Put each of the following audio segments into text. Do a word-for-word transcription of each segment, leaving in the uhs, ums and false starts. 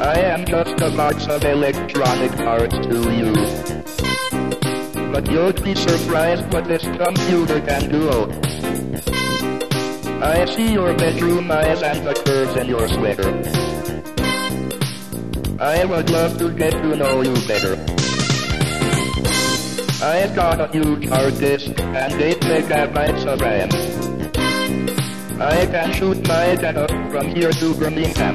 I am just a box of electronic parts to you. But you'll be surprised what this computer can do. I see your bedroom eyes and the curves in your sweater. I would love to get to know you better. I've got a huge hard disk and eight megabytes of RAM. I can shoot my data from here to Birmingham.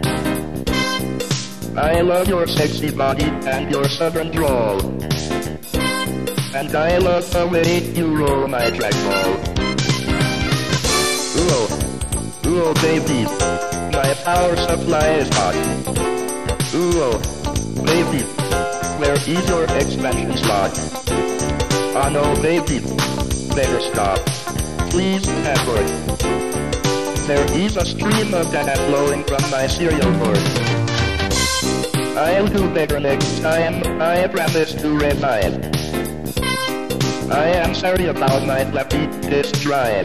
I love your sexy body and your southern drawl. And I love the way you roll my trackball. Ooh, ooh, baby, my power supply is hot. Ooh, baby, where is your expansion slot? Oh no, baby, better stop. Please, Edward. There is a stream of data flowing from my serial port. I'll do better next time, I promise to revive. I am sorry about my floppy disk drive.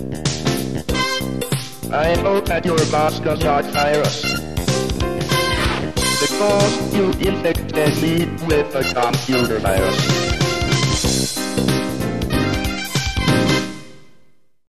I hope that your boss does not fire us, because you infected me with a computer virus.